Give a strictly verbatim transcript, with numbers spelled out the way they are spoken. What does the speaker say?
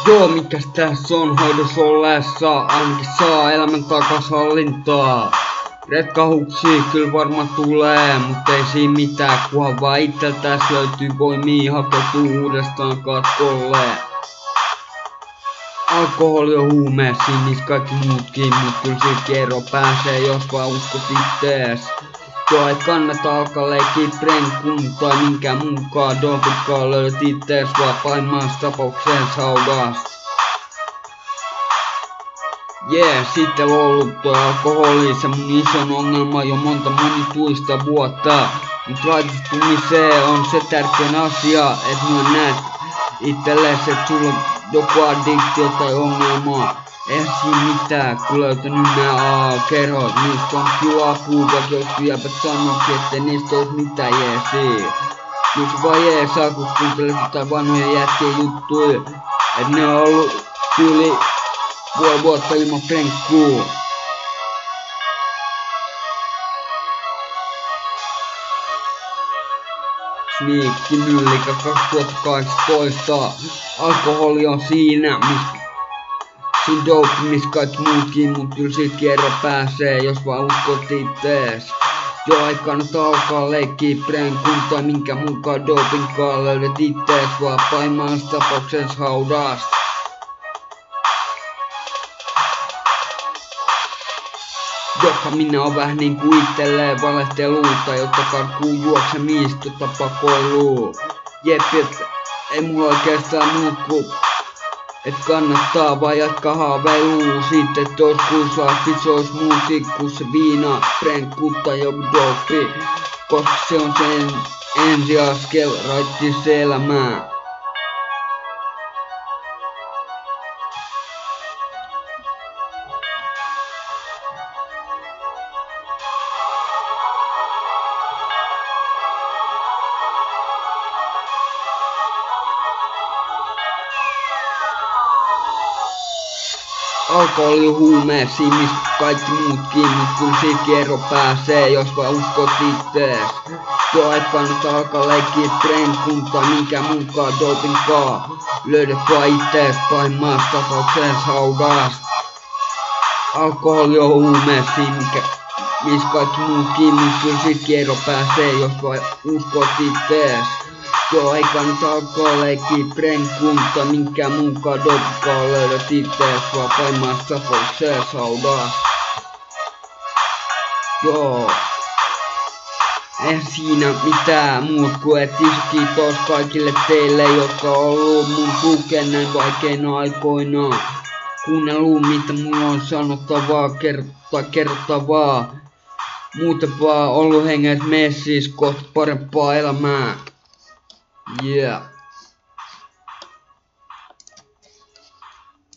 Joo, mikäs tässä on hoidossa ollessa, ainakin saa elämän takas hallintaa. Retkahuksi kyllä varmaan tulee, mutta ei siinä mitään, kunhan vaan itseltäs löytyy voimia hakeutua uudestaan katkolle. Alkoholi on huume, siinä niissä kaikki muutkin, mut kyllä silti ero pääsee, jos vaan uskot ittees. Joo, ei kannata alkaa leikkiä prenkun tai minkään mukaan dopitkaan, löydät ittees vaan pahimmassa tapauksessa haudasta. Jee, yeah, sitten on ollut toi alkoholi, se mun ison ongelma jo monta monituista vuotta. Mut raitistumiseen on se tärkein asia, et mä näet itsellesi, et sulla on joku addiktio tai ongelma. Eihän siinä mitään, kun löytänyt nää A-kerhot, niistä on kyllä apua, vaikka jos jäbät sanoikin, ettei niistä ois mitään jeesiä. Kyllä se vaan jeesaa, kun kuuntelet jotain vanhoja jätkien juttuja, et ne on ollut tyyli puoli vuotta ilman prenkkuu. Sniikki Myllikä kaksituhattakahdeksantoista. Alkoholi on siinä, mis siinä dope, missä kaikki muutkin, mut kyllä siitä kierro pääsee, jos vaan uskot ittees. Joo, ei kannata alkaa leikkiä prenkun tai minkä mukaan dopinkaan, löydät ittees vaan pahimmassa tapauksessa haudasta. Joka minä on vähän niinku itselleen valehteluuta, jotta karkuu juoksemista tapakoiluu. Jep, et ei mulla oikeastaan muut ku, et kannattaa vaan jatkaa haaveiluu siitä, et ois kuuslaasti se ois muusikku, se viina, prenkku tai joku dopi, koska se on sen ensiaskel raittis elämää. Alkoholi on huume, siinä mistä kaikki muutkin, mut kyllä siitä kierro pääsee, jos vaan uskot ittees. Joo, et kannata alkaa leikkiä prenkun tai minkään mukaan dopinkaan. Löydät vaan ittees pahimmassa tapauksessa haudasta. Alkoholi on huume, siinä mikä, missä kaikki muutkin, mut kyllä siitä kierro pääsee, jos vaan uskot ittees. Joo, ei kannata alkaa leikkiä prenkun tai minkään mukaan dopinkaan, löydät ittees vaan pahimmassa tapauksessa haudasta. Joo. Eihän siinä mitään muut kuin et iso kiitos kaikille teille, jotka on ollut mun tukena näin vaikeina aikoina. Kuunnellut mitä mulla on sanottavaa, kerta kertavaa. Muuten vaan ollut henget messissä kohti parempaa elämää. Yeah.